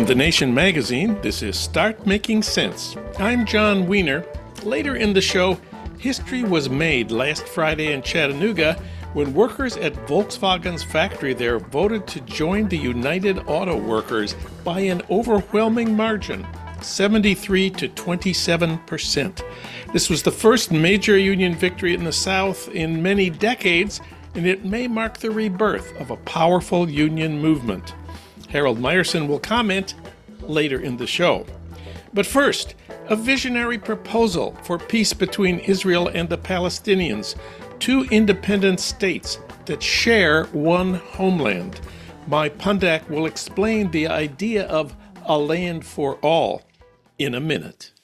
From The Nation magazine, this is Start Making Sense. I'm John Wiener. Later in the show, history was made last Friday in Chattanooga when workers at Volkswagen's factory there voted to join the United Auto Workers by an overwhelming margin, 73 to 27%. This was the first major union victory in the South in many decades, and it may mark the rebirth of a powerful union movement. Harold Meyerson will comment later in the show. But first, a visionary proposal for peace between Israel and the Palestinians, two independent states that share one homeland. Mai Pundak will explain the idea of a land for all in a minute.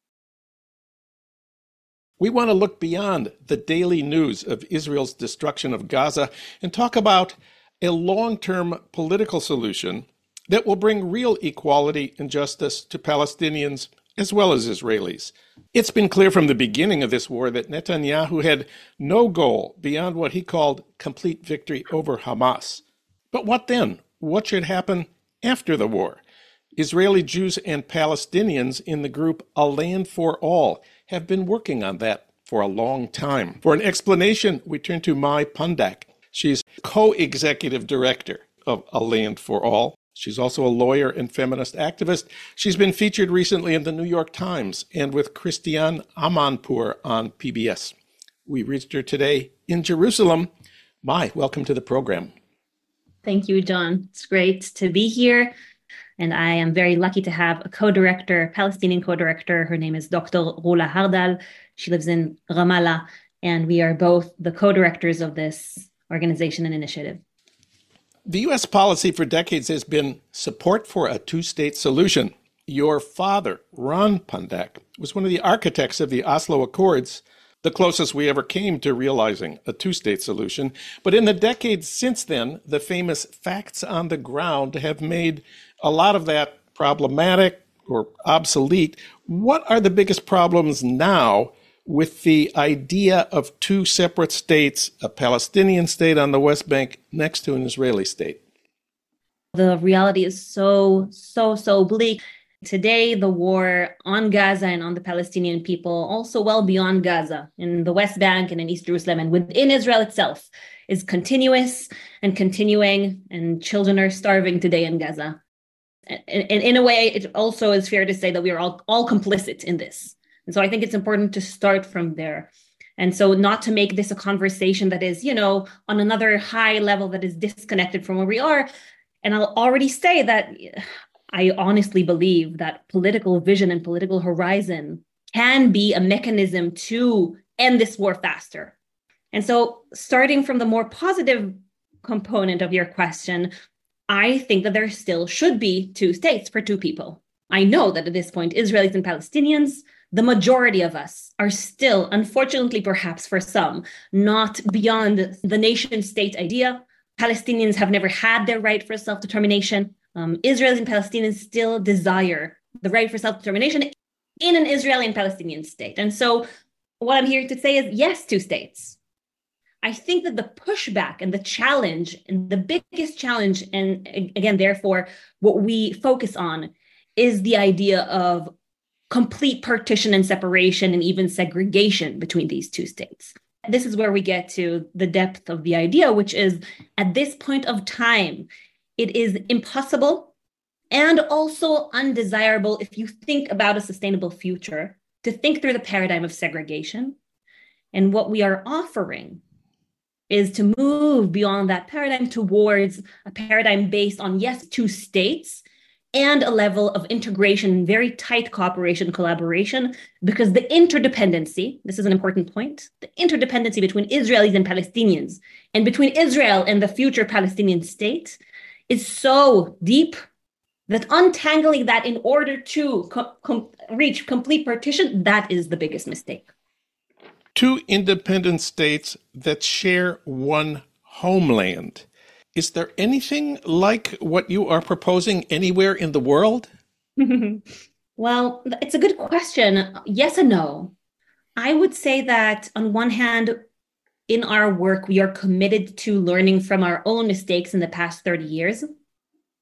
We want to look beyond the daily news of Israel's destruction of Gaza and talk about a long-term political solution that will bring real equality and justice to Palestinians as well as Israelis. It's been clear from the beginning of this war that Netanyahu had no goal beyond what he called complete victory over Hamas. But what then? What should happen after the war? Israeli Jews and Palestinians in the group A Land for All have been working on that for a long time. For an explanation, we turn to Mai Pundak. She's co-executive director of A Land for All. She's also a lawyer and feminist activist. She's been featured recently in the New York Times and with Christiane Amanpour on PBS. We reached her today in Jerusalem. Mai, welcome to the program. Thank you, John. It's great to be here. And I am very lucky to have a co-director, Palestinian co-director. Her name is Dr. Rula Hardal. She lives in Ramallah, and we are both the co-directors of this organization and initiative. The U.S. policy for decades has been support for a two-state solution. Your father, Ron Pundak, was one of the architects of the Oslo Accords, the closest we ever came to realizing a two-state solution. But in the decades since then, the famous facts on the ground have made a lot of that problematic or obsolete. What are the biggest problems now with the idea of two separate states, a Palestinian state on the West Bank next to an Israeli state? The reality is so bleak. Today, the war on Gaza and on the Palestinian people, also well beyond Gaza, in the West Bank and in East Jerusalem and within Israel itself, is continuous and continuing, and children are starving today in Gaza. And in a way, it also is fair to say that we are all complicit in this. And so I think it's important to start from there. And so not to make this a conversation that is, on another high level that is disconnected from where we are. And I'll already say that I honestly believe that political vision and political horizon can be a mechanism to end this war faster. And so starting from the more positive component of your question, I think that there still should be two states for two people. I know that at this point, Israelis and Palestinians, the majority of us are still, unfortunately, perhaps for some, not beyond the nation state idea. Palestinians have never had their right for self-determination. Israelis and Palestinians still desire the right for self-determination in an Israeli and Palestinian state. And so what I'm here to say is yes, two states. I think that the pushback and the challenge and the biggest challenge, and again, therefore, what we focus on is the idea of complete partition and separation and even segregation between these two states. This is where we get to the depth of the idea, which is at this point of time, it is impossible and also undesirable if you think about a sustainable future to think through the paradigm of segregation. And what we are offering is to move beyond that paradigm towards a paradigm based on, yes, two states and a level of integration, very tight cooperation, collaboration, because the interdependency, this is an important point, the interdependency between Israelis and Palestinians and between Israel and the future Palestinian state is so deep that untangling that in order to reach complete partition, that is the biggest mistake. Two independent states that share one homeland. Is there anything like what you are proposing anywhere in the world? Well, it's a good question. Yes and no. I would say that on one hand, in our work, we are committed to learning from our own mistakes in the past 30 years.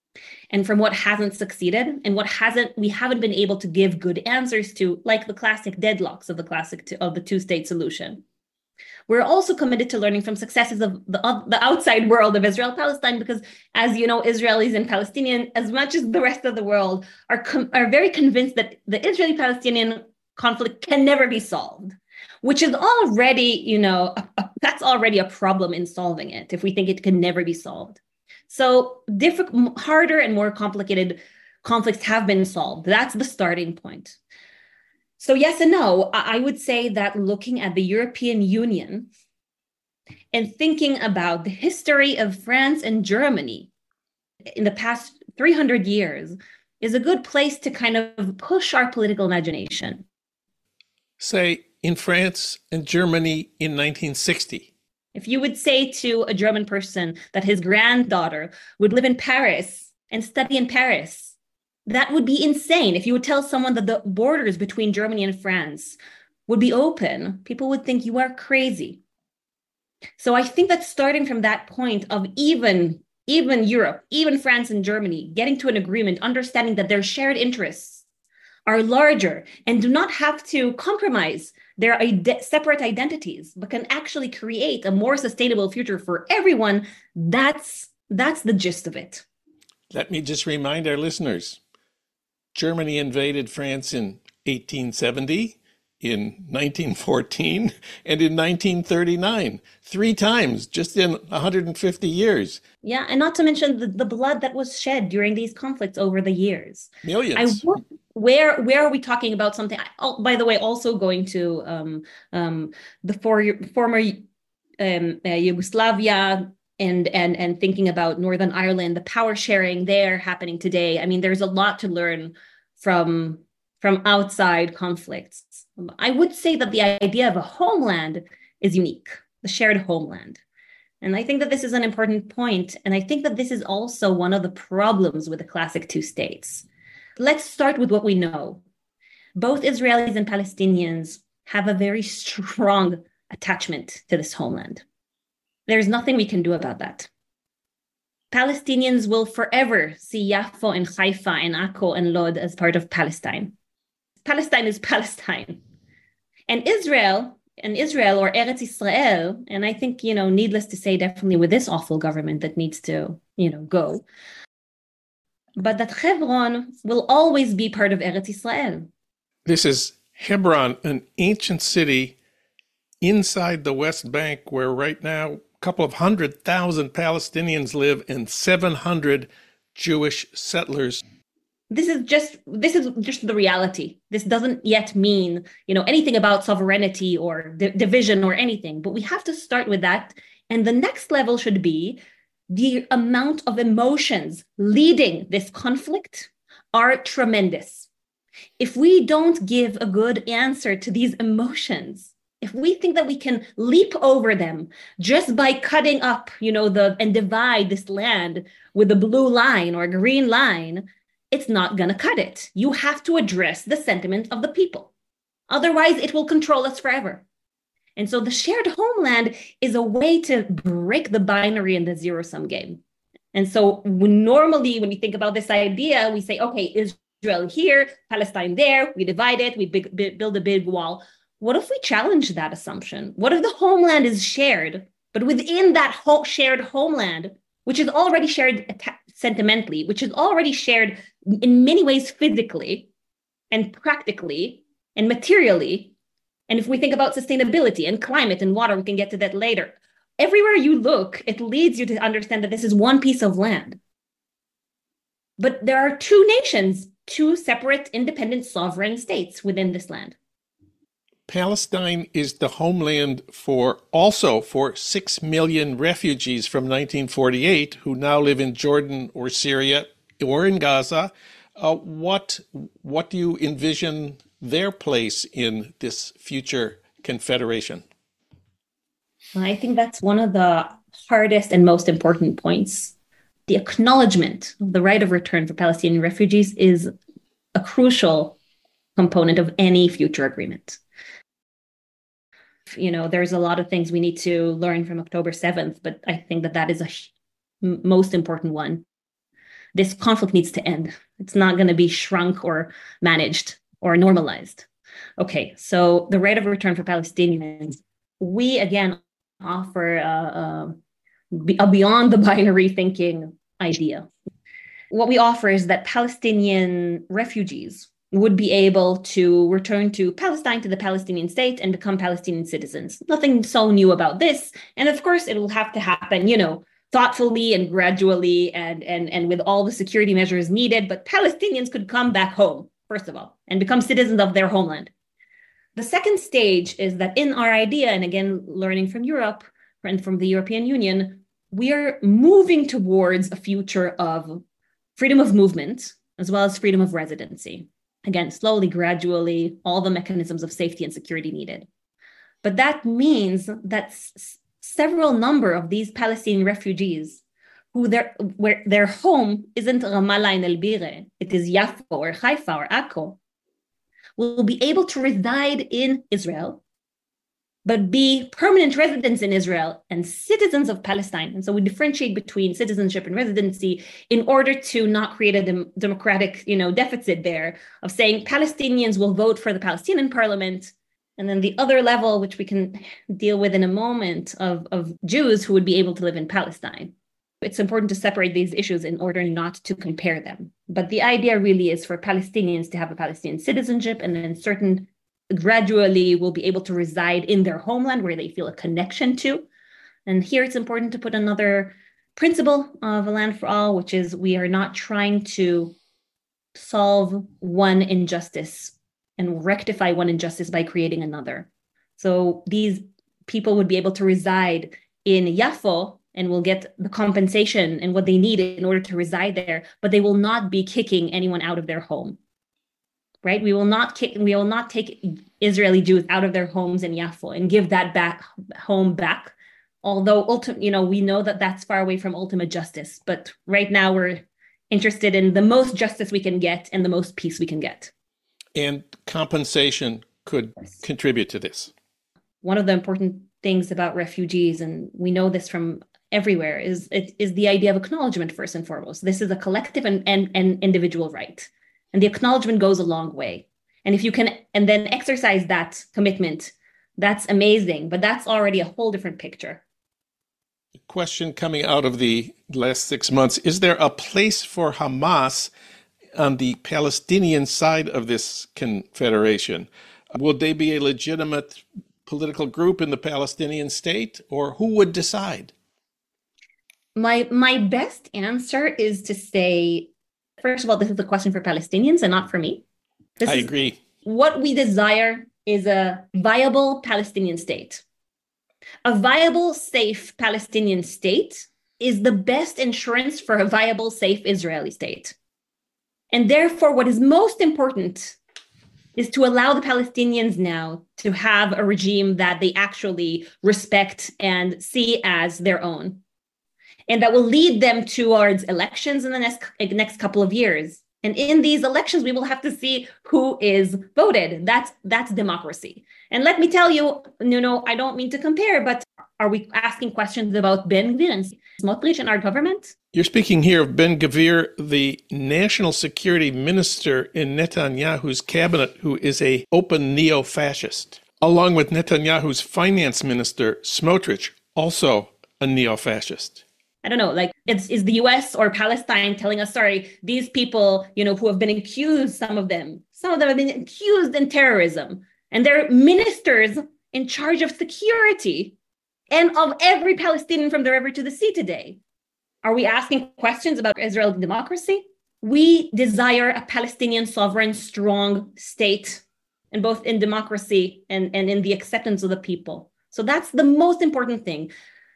and from what hasn't succeeded and we haven't been able to give good answers to, like the classic deadlocks of the two-state solution. We're also committed to learning from successes of the outside world of Israel-Palestine, because, as you know, Israelis and Palestinians, as much as the rest of the world, are very convinced that the Israeli-Palestinian conflict can never be solved, which is already, that's already a problem in solving it, if we think it can never be solved. So harder and more complicated conflicts have been solved. That's the starting point. So yes and no. I would say that looking at the European Union and thinking about the history of France and Germany in the past 300 years is a good place to kind of push our political imagination. Say, in France and Germany in 1960. If you would say to a German person that his granddaughter would live in Paris and study in Paris, that would be insane. If you would tell someone that the borders between Germany and France would be open, people would think you are crazy. So I think that starting from that point of even Europe, even France and Germany, getting to an agreement, understanding that their shared interests are larger and do not have to compromise their separate identities, but can actually create a more sustainable future for everyone, that's the gist of it. Let me just remind our listeners, Germany invaded France in 1870, in 1914, and in 1939, 3 times, just in 150 years. Yeah, and not to mention the blood that was shed during these conflicts over the years. Millions. Where are we talking about something? By the way, also going to the former Yugoslavia and thinking about Northern Ireland, the power sharing there happening today. I mean, there's a lot to learn from outside conflicts. I would say that the idea of a homeland is unique, the shared homeland. And I think that this is an important point. And I think that this is also one of the problems with the classic two states. Let's start with what we know. Both Israelis and Palestinians have a very strong attachment to this homeland. There's nothing we can do about that. Palestinians will forever see Yafo and Haifa and Akko and Lod as part of Palestine. Palestine is Palestine. And Israel or Eretz Israel, and I think, needless to say, definitely with this awful government that needs to, go, but that Hebron will always be part of Eretz Israel. This is Hebron, an ancient city inside the West Bank, where right now a couple of 100,000 Palestinians live and 700 Jewish settlers. This is just the reality. This doesn't yet mean, anything about sovereignty or division or anything, but we have to start with that. And the next level should be the amount of emotions leading this conflict are tremendous. If we don't give a good answer to these emotions, if we think that we can leap over them just by cutting up, and divide this land with a blue line or a green line, it's not going to cut it. You have to address the sentiment of the people. Otherwise, it will control us forever. And so the shared homeland is a way to break the binary and the zero-sum game. And so normally, when we think about this idea, we say, okay, Israel here, Palestine there, we divide it, we build a big wall. What if we challenge that assumption? What if the homeland is shared, but within that shared homeland, which is already shared sentimentally, which is already shared in many ways physically and practically and materially, and if we think about sustainability and climate and water, we can get to that later. Everywhere you look, it leads you to understand that this is one piece of land. But there are 2 nations, 2 separate independent sovereign states within this land. Palestine is the homeland for 6 million refugees from 1948 who now live in Jordan or Syria or in Gaza. What do you envision their place in this future confederation? I think that's one of the hardest and most important points. The acknowledgement of the right of return for Palestinian refugees is a crucial component of any future agreement. There's a lot of things we need to learn from October 7th, but I think that is a most important one. this conflict needs to end. It's not going to be shrunk or managed or normalized. Okay, so the right of return for Palestinians, we again offer a beyond the binary thinking idea. What we offer is that Palestinian refugees would be able to return to Palestine, to the Palestinian state, and become Palestinian citizens. Nothing so new about this. And of course, it will have to happen, thoughtfully and gradually and with all the security measures needed. But Palestinians could come back home, first of all, and become citizens of their homeland. The second stage is that in our idea, and again, learning from Europe and from the European Union, we are moving towards a future of freedom of movement, as well as freedom of residency. Again, slowly, gradually, all the mechanisms of safety and security needed. But that means that several number of these Palestinian refugees where their home isn't Ramallah and El Bire, it is Yafo or Haifa or Akko, will be able to reside in Israel, but be permanent residents in Israel and citizens of Palestine. And so we differentiate between citizenship and residency in order to not create a democratic, deficit there of saying Palestinians will vote for the Palestinian parliament. And then the other level, which we can deal with in a moment, of Jews who would be able to live in Palestine. It's important to separate these issues in order not to compare them. But the idea really is for Palestinians to have a Palestinian citizenship, and then gradually will be able to reside in their homeland where they feel a connection to. And here it's important to put another principle of a land for all, which is we are not trying to solve one injustice and rectify one injustice by creating another. So these people would be able to reside in Yafo and will get the compensation and what they need in order to reside there, but they will not be kicking anyone out of their home. Right? We will not take Israeli Jews out of their homes in Yafo and give that home back. Although we know that that's far away from ultimate justice. But right now we're interested in the most justice we can get and the most peace we can get. And compensation could contribute to this. One of the important things about refugees, and we know this from everywhere, is the idea of acknowledgement first and foremost. This is a collective and individual right. And the acknowledgement goes a long way. And if you can, and then exercise that commitment, that's amazing. But that's already a whole different picture. Question coming out of the last 6 months, is there a place for Hamas on the Palestinian side of this confederation? Would they be a legitimate political group in the Palestinian state, or who would decide? My best answer is to say, first of all, this is a question for Palestinians and not for me. I agree. What we desire is a viable Palestinian state. A viable, safe Palestinian state is the best insurance for a viable, safe Israeli state. And therefore, what is most important is to allow the Palestinians now to have a regime that they actually respect and see as their own. And that will lead them towards elections in the next couple of years. And in these elections, we will have to see who is voted. That's democracy. And let me tell you, I don't mean to compare, but are we asking questions about Ben Gvir and Smotrich and our government? You're speaking here of Ben Gvir, the national security minister in Netanyahu's cabinet, who is an open neo-fascist, along with Netanyahu's finance minister, Smotrich, also a neo-fascist. I don't know, is the US or Palestine telling us, sorry, these people, who have been accused, some of them have been accused in terrorism, and they're ministers in charge of security and of every Palestinian from the river to the sea today. Are we asking questions about Israeli democracy? We desire a Palestinian sovereign, strong state, and both in democracy and in the acceptance of the people. So that's the most important thing.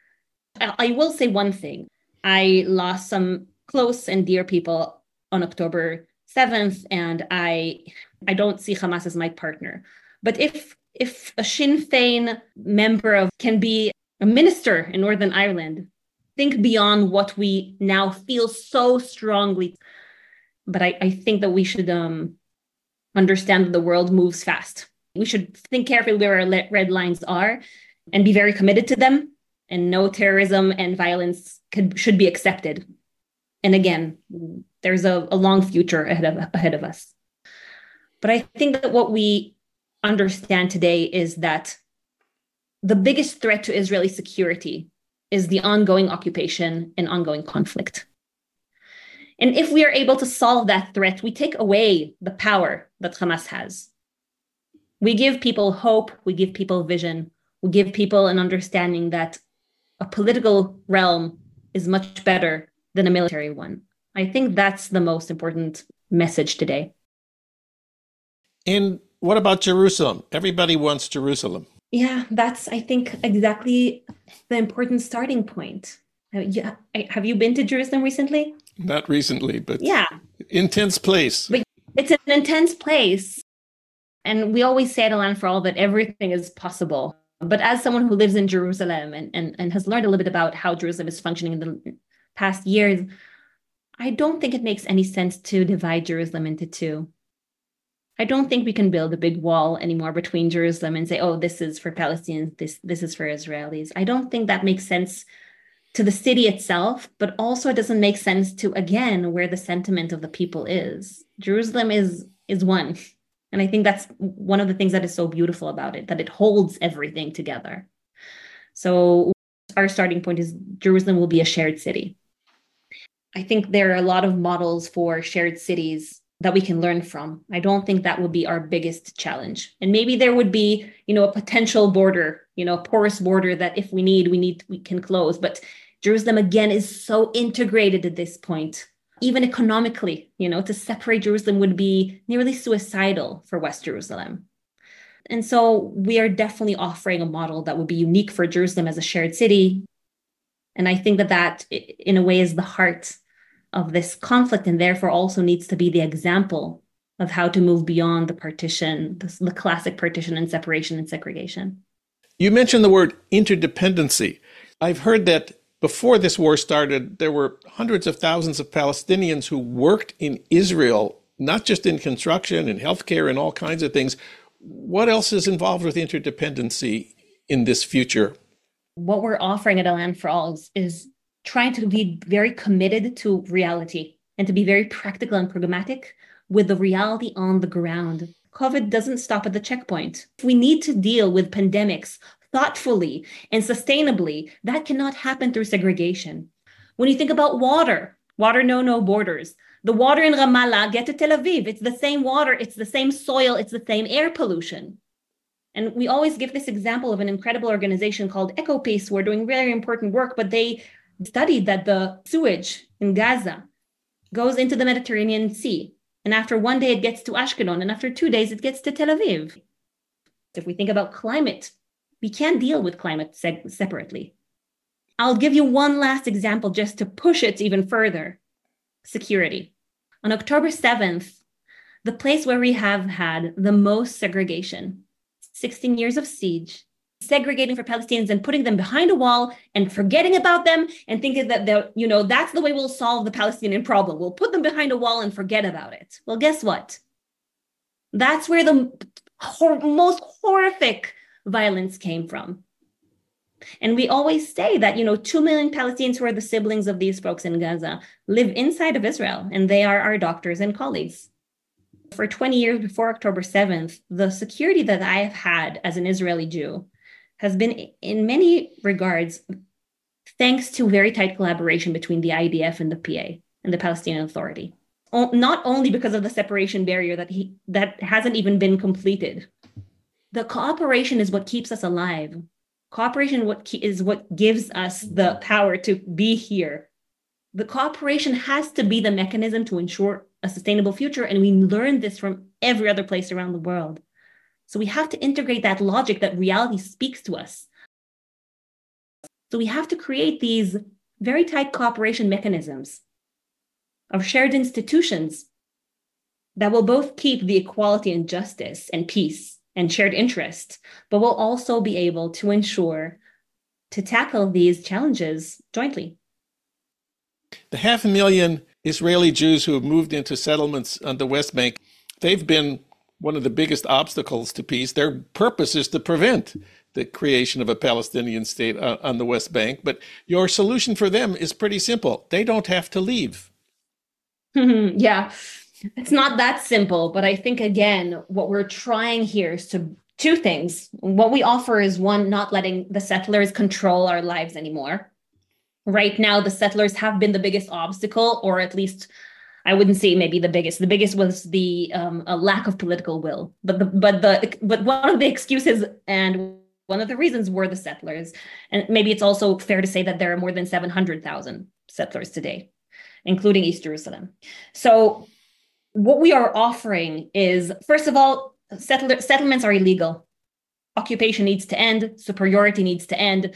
I will say one thing. I lost some close and dear people on October 7th, and I don't see Hamas as my partner. But if a Sinn Féin member can be a minister in Northern Ireland, think beyond what we now feel so strongly. But I think that we should understand that the world moves fast. We should think carefully where our red lines are and be very committed to them. And no terrorism and violence should be accepted. And again, there's a long future ahead of us. But I think that what we understand today is that the biggest threat to Israeli security is the ongoing occupation and ongoing conflict. And if we are able to solve that threat, we take away the power that Hamas has. We give people hope, we give people vision, we give people an understanding that a political realm is much better than a military one. I think that's the most important message today. And what about Jerusalem? Everybody wants Jerusalem. Yeah, that's, I think, exactly the important starting point. Have you been to Jerusalem recently? Not recently, but yeah, intense place. But it's an intense place. And we always say at A Land for All that everything is possible. But as someone who lives in Jerusalem and has learned a little bit about how Jerusalem is functioning in the past years, I don't think it makes any sense to divide Jerusalem into two. I don't think we can build a big wall anymore between Jerusalem and say, oh, this is for Palestinians, this is for Israelis. I don't think that makes sense to the city itself, but also it doesn't make sense to, again, where the sentiment of the people is. Jerusalem is one. And I think that's one of the things that is so beautiful about it, that it holds everything together. So our starting point is Jerusalem will be a shared city. I think there are a lot of models for shared cities that we can learn from. I don't think that would be our biggest challenge. And maybe there would be, a potential border, a porous border that if we can close. But Jerusalem, again, is so integrated at this point. Even economically, to separate Jerusalem would be nearly suicidal for West Jerusalem. And so we are definitely offering a model that would be unique for Jerusalem as a shared city. And I think that in a way is the heart of this conflict, and therefore also needs to be the example of how to move beyond the partition, the classic partition and separation and segregation. You mentioned the word interdependency. I've heard that before this war started, there were hundreds of thousands of Palestinians who worked in Israel, not just in construction and healthcare and all kinds of things. What else is involved with interdependency in this future? What we're offering at A Land for All is trying to be very committed to reality and to be very practical and pragmatic with the reality on the ground. COVID doesn't stop at the checkpoint. If we need to deal with pandemics thoughtfully and sustainably, that cannot happen through segregation. When you think about water know no borders. The water in Ramallah get to Tel Aviv. It's the same water, it's the same soil, it's the same air pollution. And we always give this example of an incredible organization called EcoPeace, who are doing very important work, but they studied that the sewage in Gaza goes into the Mediterranean Sea. And after one day, it gets to Ashkelon. And after 2 days, it gets to Tel Aviv. If we think about climate, we can't deal with climate separately. I'll give you one last example just to push it even further. Security. On October 7th, the place where we have had the most segregation, 16 years of siege, segregating for Palestinians and putting them behind a wall and forgetting about them and thinking that that's the way we'll solve the Palestinian problem. We'll put them behind a wall and forget about it. Well, guess what? That's where the most horrific violence came from. And we always say that, 2 million Palestinians who are the siblings of these folks in Gaza live inside of Israel, and they are our doctors and colleagues. For 20 years before October 7th, the security that I have had as an Israeli Jew has been, in many regards, thanks to very tight collaboration between the IDF and the PA and the Palestinian Authority. Not only because of the separation barrier that hasn't even been completed. The cooperation is what keeps us alive. Cooperation is what gives us the power to be here. The cooperation has to be the mechanism to ensure a sustainable future, and we learn this from every other place around the world. So we have to integrate that logic that reality speaks to us. So we have to create these very tight cooperation mechanisms of shared institutions that will both keep the equality and justice and peace and shared interest, but will also be able to ensure to tackle these challenges jointly. The 500,000 Israeli Jews who have moved into settlements on the West Bank, they've been one of the biggest obstacles to peace. Their purpose is to prevent the creation of a Palestinian state on the West Bank. But your solution for them is pretty simple. They don't have to leave. Yeah, it's not that simple, but I think again, what we're trying here is to two things. What we offer is one, not letting the settlers control our lives anymore. Right now, the settlers have been the biggest obstacle, or at least I wouldn't say maybe the biggest. The biggest was the a lack of political will. But one of the excuses and one of the reasons were the settlers. And maybe it's also fair to say that there are more than 700,000 settlers today, including East Jerusalem. So what we are offering is, first of all, settlements are illegal. Occupation needs to end. Superiority needs to end.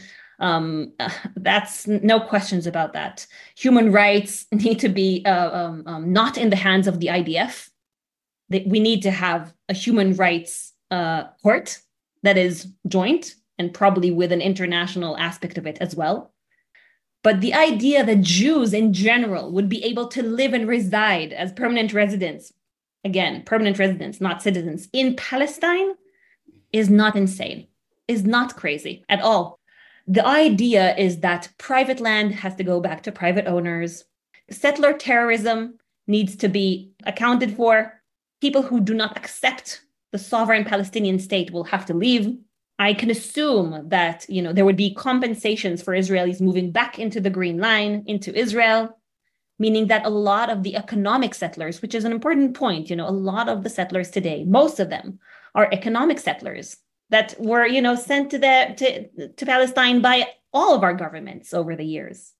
That's no questions about that. Human rights need to be not in the hands of the IDF. We need to have a human rights court that is joint and probably with an international aspect of it as well. But the idea that Jews in general would be able to live and reside as permanent residents, again, permanent residents, not citizens, in Palestine is not insane, is not crazy at all. The idea is that private land has to go back to private owners. Settler terrorism needs to be accounted for. People who do not accept the sovereign Palestinian state will have to leave. I can assume that, there would be compensations for Israelis moving back into the Green Line, into Israel, meaning that a lot of the economic settlers, which is an important point, a lot of the settlers today, most of them are economic settlers that were, sent to Palestine by all of our governments over the years.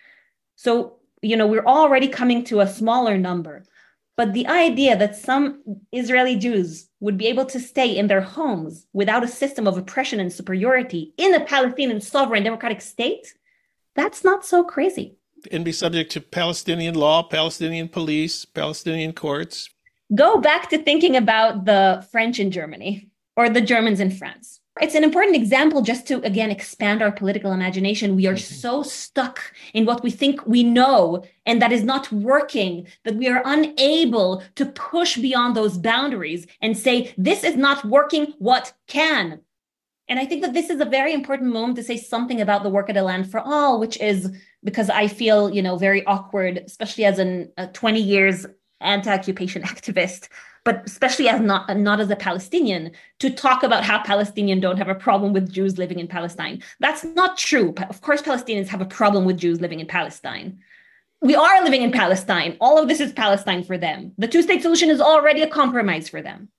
So, we're already coming to a smaller number. But the idea that some Israeli Jews would be able to stay in their homes without a system of oppression and superiority in a Palestinian sovereign democratic state, that's not so crazy. And be subject to Palestinian law, Palestinian police, Palestinian courts. Go back to thinking about the French in Germany or the Germans in France. It's an important example just to, again, expand our political imagination. We are so stuck in what we think we know, and that is not working, that we are unable to push beyond those boundaries and say, this is not working, what can? And I think that this is a very important moment to say something about the work at A Land for All, which is because I feel, very awkward, especially as a 20 years anti-occupation activist, but especially as not as a Palestinian, to talk about how Palestinians don't have a problem with Jews living in Palestine. That's not true. Of course, Palestinians have a problem with Jews living in Palestine. We are living in Palestine. All of this is Palestine for them. The two-state solution is already a compromise for them.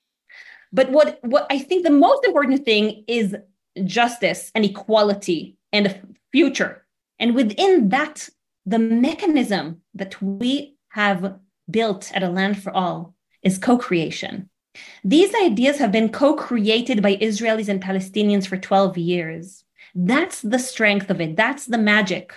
But what I think the most important thing is justice and equality and a future. And within that, the mechanism that we have built at A Land for All is co-creation. These ideas have been co-created by Israelis and Palestinians for 12 years. That's the strength of it. That's the magic.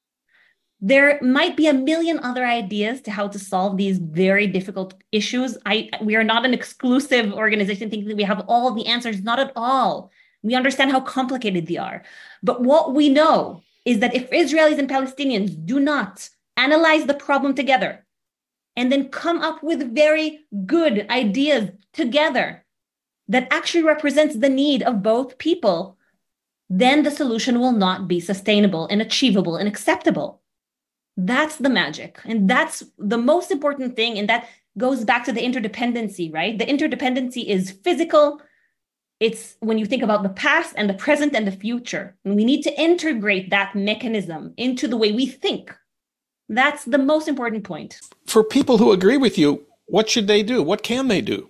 There might be a million other ideas to how to solve these very difficult issues. We are not an exclusive organization thinking that we have all the answers, not at all. We understand how complicated they are. But what we know is that if Israelis and Palestinians do not analyze the problem together and then come up with very good ideas together that actually represents the need of both people, then the solution will not be sustainable and achievable and acceptable. That's the magic. And that's the most important thing. And that goes back to the interdependency, right? The interdependency is physical. It's when you think about the past and the present and the future. And we need to integrate that mechanism into the way we think. That's the most important point. For people who agree with you, what should they do? What can they do?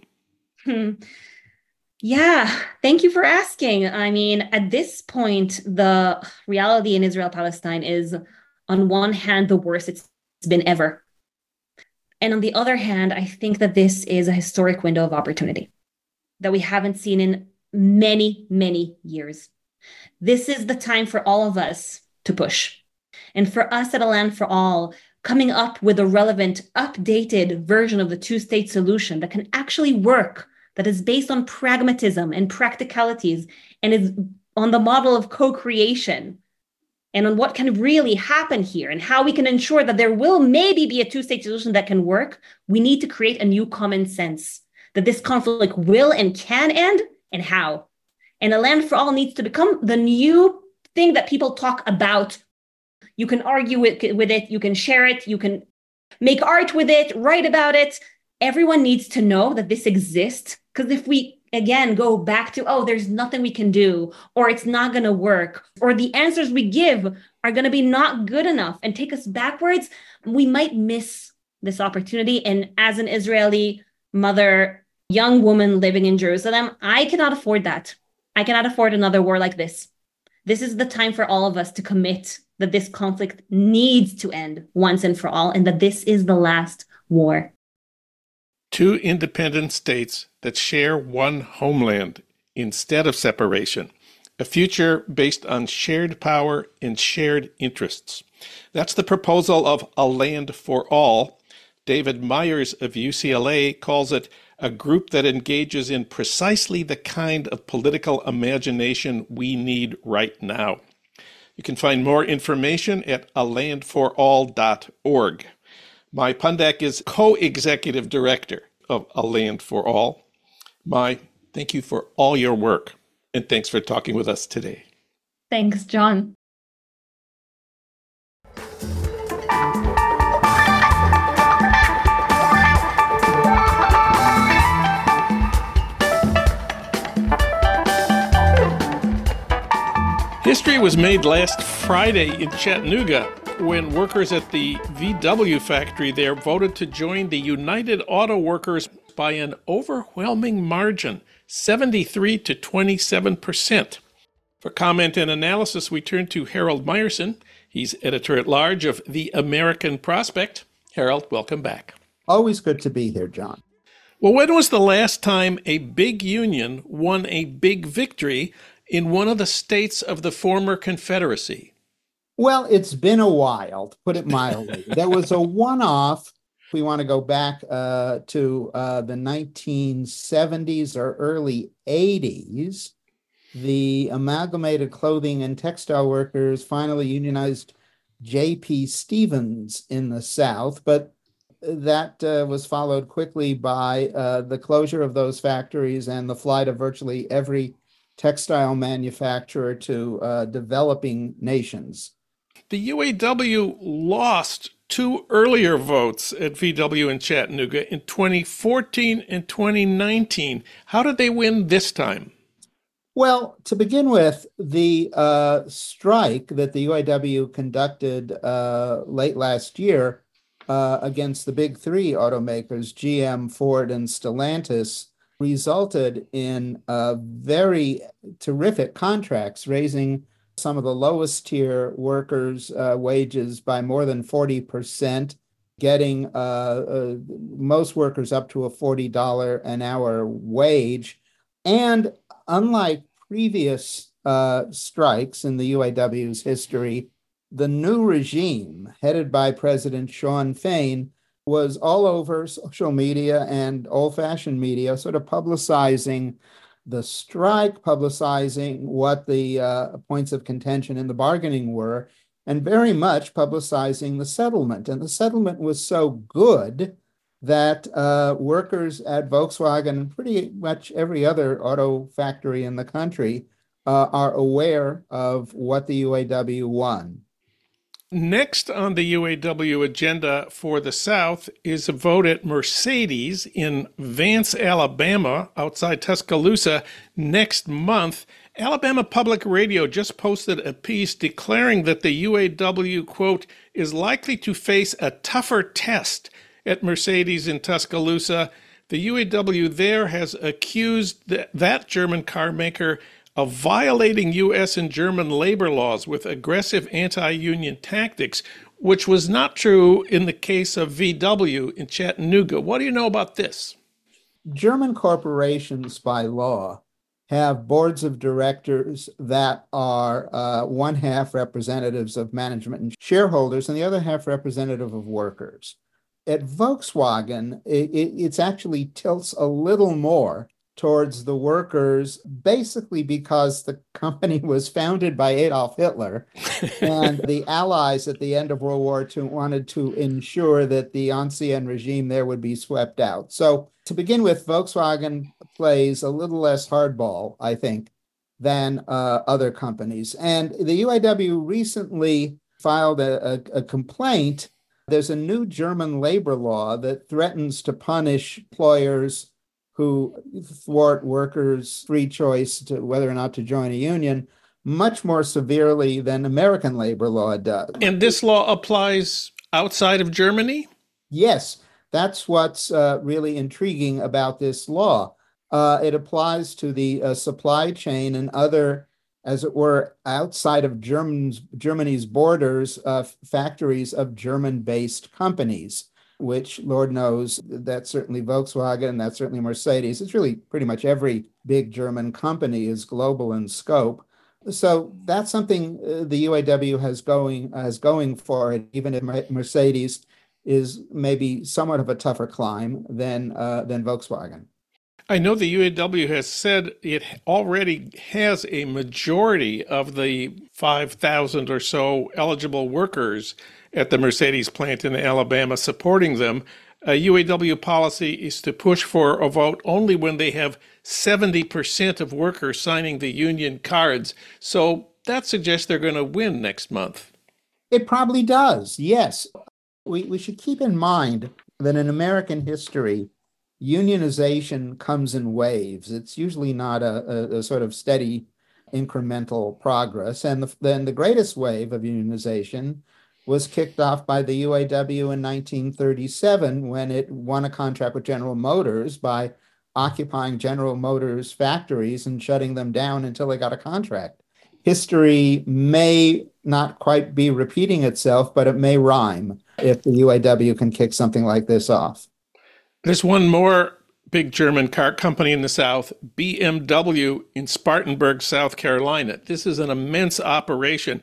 Yeah, thank you for asking. I mean, at this point, the reality in Israel-Palestine is, on one hand, the worst it's been ever. And on the other hand, I think that this is a historic window of opportunity that we haven't seen in many, many years. This is the time for all of us to push. And for us at A Land for All, coming up with a relevant, updated version of the two-state solution that can actually work, that is based on pragmatism and practicalities, and is on the model of co-creation, and on what can really happen here and how we can ensure that there will maybe be a two-state solution that can work, we need to create a new common sense that this conflict will and can end, and how. And A Land for All needs to become the new thing that people talk about. You can argue with it, you can share it, you can make art with it, write about it. Everyone needs to know that this exists. Because if we, again, go back to, oh, there's nothing we can do, or it's not going to work, or the answers we give are going to be not good enough and take us backwards, we might miss this opportunity. And as an Israeli mother, young woman living in Jerusalem, I cannot afford that. I cannot afford another war like this. This is the time for all of us to commit that this conflict needs to end once and for all, and that this is the last war. Two independent states that share one homeland instead of separation. A future based on shared power and shared interests. That's the proposal of A Land for All. David Myers of UCLA calls it a group that engages in precisely the kind of political imagination we need right now. You can find more information at alandforall.org. Mai Pundak is co-executive director of A Land for All. Mai, thank you for all your work, and thanks for talking with us today. Thanks, John. History was made last Friday in Chattanooga when workers at the VW factory there voted to join the United Auto Workers by an overwhelming margin, 73 to 27%. For comment and analysis, we turn to Harold Meyerson. He's editor-at-large of The American Prospect. Harold, welcome back. Always good to be here, John. Well, when was the last time a big union won a big victory in one of the states of the former Confederacy? Well, it's been a while, to put it mildly. There was a one-off. We want to go back to the 1970s or early 80s. The Amalgamated Clothing and Textile Workers finally unionized J.P. Stevens in the South, but that was followed quickly by the closure of those factories and the flight of virtually every textile manufacturer to developing nations. The UAW lost two earlier votes at VW in Chattanooga in 2014 and 2019. How did they win this time? Well, to begin with, the strike that the UAW conducted late last year against the big three automakers, GM, Ford, and Stellantis, resulted in very terrific contracts, raising some of the lowest tier workers' wages by more than 40%, getting most workers up to a $40 an hour wage. And unlike previous strikes in the UAW's history, the new regime, headed by President Shawn Fain, was all over social media and old-fashioned media, sort of publicizing the strike, publicizing what the points of contention in the bargaining were, and very much publicizing the settlement. And the settlement was so good that workers at Volkswagen and pretty much every other auto factory in the country are aware of what the UAW won. Next on the UAW agenda for the South is a vote at Mercedes in Vance, Alabama, outside Tuscaloosa, next month. Alabama Public Radio just posted a piece declaring that the UAW, quote, is likely to face a tougher test at Mercedes in Tuscaloosa. The UAW there has accused that German car maker of violating U.S. and German labor laws with aggressive anti-union tactics, which was not true in the case of VW in Chattanooga. What do you know about this? German corporations, by law, have boards of directors that are one half representatives of management and shareholders, and the other half representative of workers. At Volkswagen, it's actually tilts a little more towards the workers, basically because the company was founded by Adolf Hitler, and the Allies at the end of World War II wanted to ensure that the ancien regime there would be swept out. So to begin with, Volkswagen plays a little less hardball, I think, than other companies. And the UAW recently filed a complaint There's a new German labor law that threatens to punish employers who thwart workers' free choice to whether or not to join a union much more severely than American labor law does. And this law applies outside of Germany? Yes, that's what's really intriguing about this law. It applies to the supply chain and other, as it were, outside of Germany's borders, factories of German-based companies, which, Lord knows, that's certainly Volkswagen, that's certainly Mercedes. It's really pretty much every big German company is global in scope. So that's something the UAW has going for it, even if Mercedes is maybe somewhat of a tougher climb than Volkswagen. I know the UAW has said it already has a majority of the 5,000 or so eligible workers at the Mercedes plant in Alabama supporting them. UAW policy is to push for a vote only when they have 70% of workers signing the union cards. So that suggests they're going to win next month. It probably does, yes. We should keep in mind that in American history, unionization comes in waves. It's usually not a sort of steady incremental progress. And then the greatest wave of unionization was kicked off by the UAW in 1937 when it won a contract with General Motors by occupying General Motors factories and shutting them down until they got a contract. History may not quite be repeating itself, but it may rhyme if the UAW can kick something like this off. There's one more big German car company in the South, BMW in Spartanburg, South Carolina. This is an immense operation.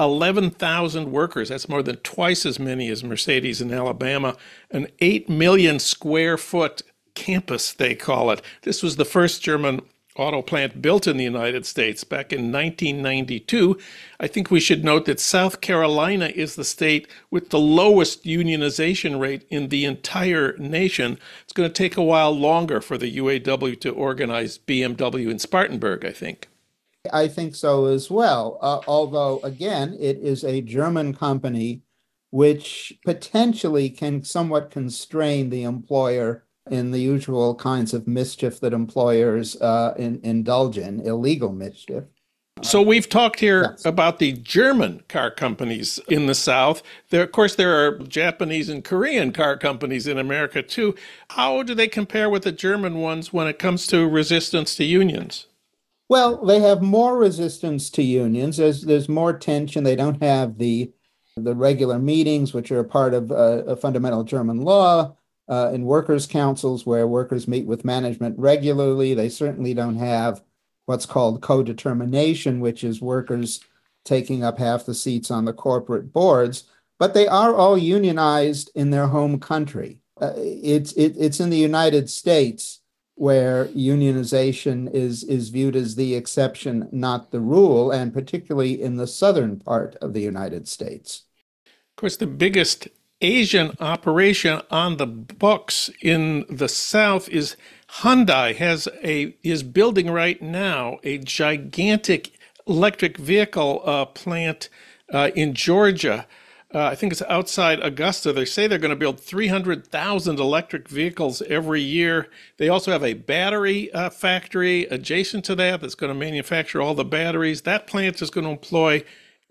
11,000 workers. That's more than twice as many as Mercedes in Alabama. An 8 million square foot campus, they call it. This was the first German auto plant built in the United States back in 1992. I think we should note that South Carolina is the state with the lowest unionization rate in the entire nation. It's going to take a while longer for the UAW to organize BMW in Spartanburg, I think. I think so as well. Although, again, it is a German company which potentially can somewhat constrain the employer in the usual kinds of mischief that employers indulge in, illegal mischief. So we've talked here Yes. about the German car companies in the South. Of course, there are Japanese and Korean car companies in America, too. How do they compare with the German ones when it comes to resistance to unions? Well, they have more resistance to unions. There's more tension. They don't have the regular meetings, which are a part of a fundamental German law, in workers' councils where workers meet with management regularly. They certainly don't have what's called co-determination, which is workers taking up half the seats on the corporate boards. But they are all unionized in their home country. It's in the United States where unionization is viewed as the exception, not the rule, and particularly in the southern part of the United States. Of course, the biggest Asian operation on the books in the South is Hyundai is building right now a gigantic electric vehicle plant in Georgia. I think it's outside Augusta. They say they're going to build 300,000 electric vehicles every year. They also have a battery factory adjacent to that that's going to manufacture all the batteries. That plant is going to employ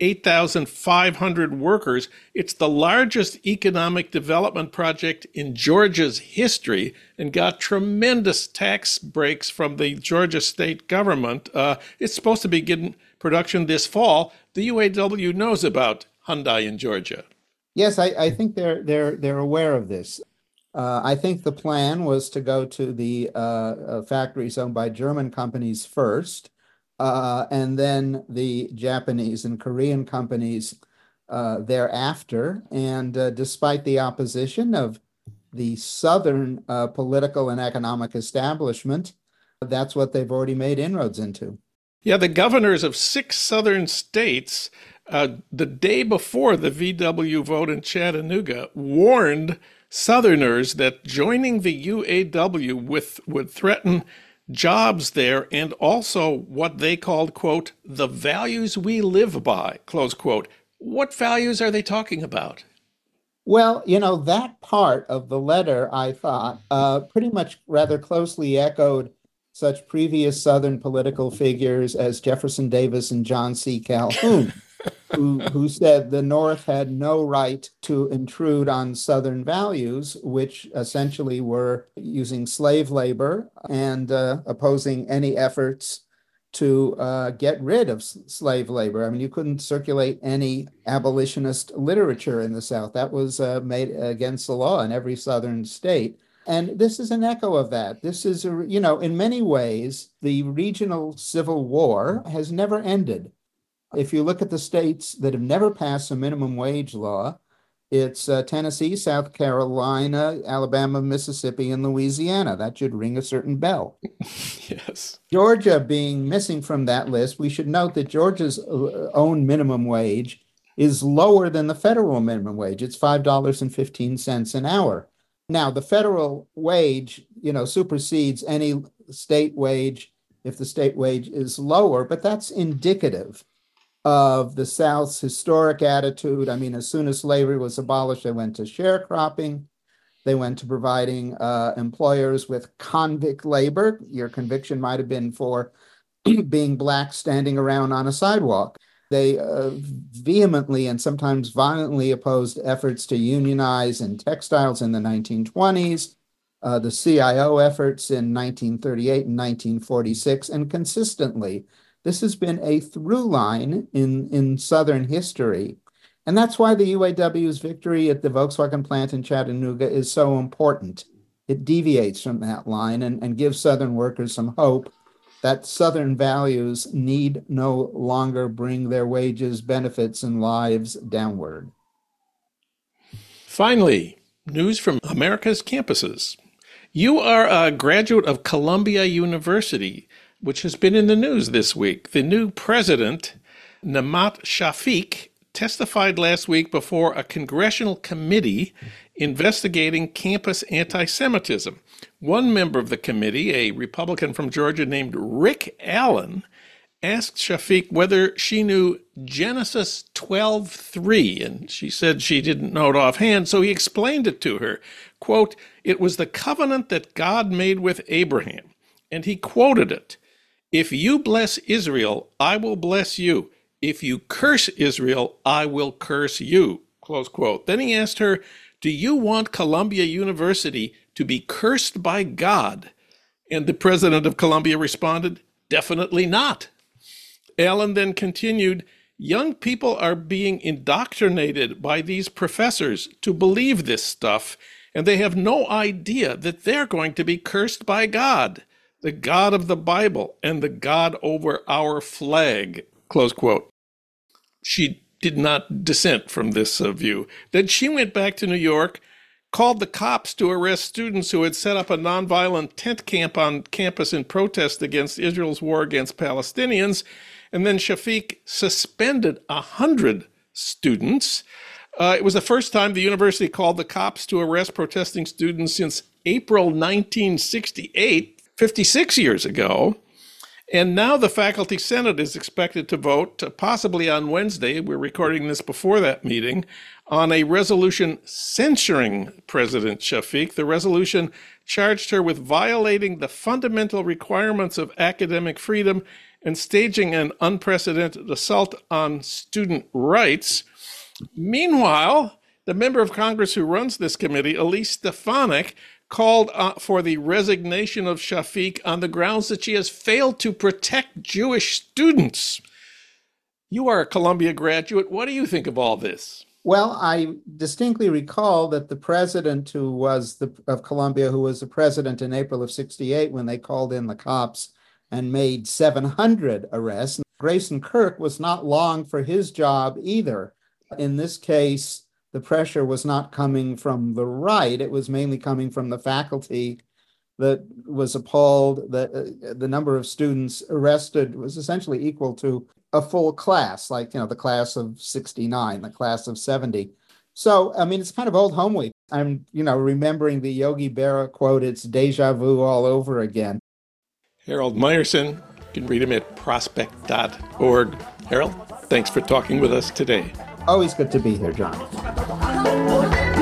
8,500 workers. It's the largest economic development project in Georgia's history and got tremendous tax breaks from the Georgia state government. It's supposed to begin production this fall. The UAW knows about Hyundai in Georgia. Yes, I think they're aware of this. I think the plan was to go to the factories owned by German companies first, and then the Japanese and Korean companies thereafter. And despite the opposition of the Southern political and economic establishment, that's what they've already made inroads into. Yeah, the governors of 6 southern states, the day before the VW vote in Chattanooga, warned Southerners that joining the UAW would threaten jobs there and also what they called, quote, the values we live by, close quote. What values are they talking about? Well, that part of the letter, I thought, pretty much rather closely echoed such previous Southern political figures as Jefferson Davis and John C. Calhoun, who said the North had no right to intrude on Southern values, which essentially were using slave labor and opposing any efforts to get rid of slave labor. I mean, you couldn't circulate any abolitionist literature in the South. That was made against the law in every Southern state. And this is an echo of that. This is, in many ways, the regional civil war has never ended. If you look at the states that have never passed a minimum wage law, it's Tennessee, South Carolina, Alabama, Mississippi, and Louisiana. That should ring a certain bell. Yes. Georgia being missing from that list, we should note that Georgia's own minimum wage is lower than the federal minimum wage. It's $5.15 an hour. Now, the federal wage, supersedes any state wage if the state wage is lower, but that's indicative of the South's historic attitude. I mean, as soon as slavery was abolished, they went to sharecropping. They went to providing employers with convict labor. Your conviction might have been for being Black standing around on a sidewalk. They vehemently and sometimes violently opposed efforts to unionize in textiles in the 1920s, the CIO efforts in 1938 and 1946, and consistently, this has been a through line in Southern history. And that's why the UAW's victory at the Volkswagen plant in Chattanooga is so important. It deviates from that line and gives Southern workers some hope that Southern values need no longer bring their wages, benefits, and lives downward. Finally, news from America's campuses. You are a graduate of Columbia University, which has been in the news this week. The new president, Nemat Shafik, testified last week before a congressional committee investigating campus anti-Semitism. One member of the committee, a Republican from Georgia named Rick Allen, asked Shafik whether she knew Genesis 12:3, and she said she didn't know it offhand, so he explained it to her. Quote, "It was the covenant that God made with Abraham," and he quoted it. "If you bless Israel, I will bless you. If you curse Israel, I will curse you," close quote. Then he asked her, "Do you want Columbia University to be cursed by God?" And the president of Columbia responded, "Definitely not." Allen then continued, "Young people are being indoctrinated by these professors to believe this stuff, and they have no idea that they're going to be cursed by God, the God of the Bible and the God over our flag," close quote. She did not dissent from this view. Then she went back to New York, called the cops to arrest students who had set up a nonviolent tent camp on campus in protest against Israel's war against Palestinians. And then Shafik suspended 100 students. It was the first time the university called the cops to arrest protesting students since April 1968, 56 years ago. And now the Faculty Senate is expected to vote, possibly on Wednesday, we're recording this before that meeting, on a resolution censuring President Shafik. The resolution charged her with violating the fundamental requirements of academic freedom and staging an unprecedented assault on student rights. Meanwhile, the member of Congress who runs this committee, Elise Stefanik, called for the resignation of Shafik on the grounds that she has failed to protect Jewish students. You are a Columbia graduate. What do you think of all this? Well, I distinctly recall that the president of Columbia, who was the president in April of '68 when they called in the cops and made 700 arrests, Grayson Kirk was not long for his job either. In this case, the pressure was not coming from the right. It was mainly coming from the faculty that was appalled that the number of students arrested was essentially equal to a full class, like, the class of '69, the class of '70. So, I mean, it's kind of old home week. I'm, remembering the Yogi Berra quote, "It's deja vu all over again." Harold Meyerson, you can read him at prospect.org. Harold, thanks for talking with us today. Always good to be here, John.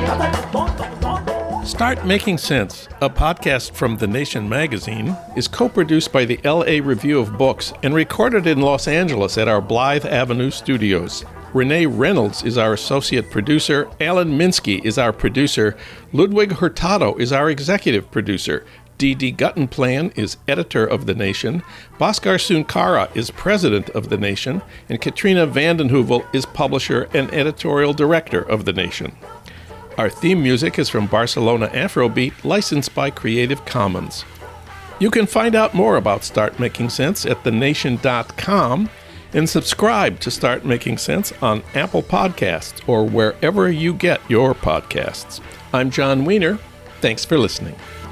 Start Making Sense, a podcast from The Nation magazine, is co-produced by the LA Review of Books and recorded in Los Angeles at our Blythe Avenue studios. Renee Reynolds is our associate producer, Alan Minsky is our producer, Ludwig Hurtado is our executive producer, D.D. Guttenplan is editor of The Nation, Bhaskar Sunkara is president of The Nation, and Katrina vanden Heuvel is publisher and editorial director of The Nation. Our theme music is from Barcelona Afrobeat, licensed by Creative Commons. You can find out more about Start Making Sense at thenation.com and subscribe to Start Making Sense on Apple Podcasts or wherever you get your podcasts. I'm John Wiener. Thanks for listening.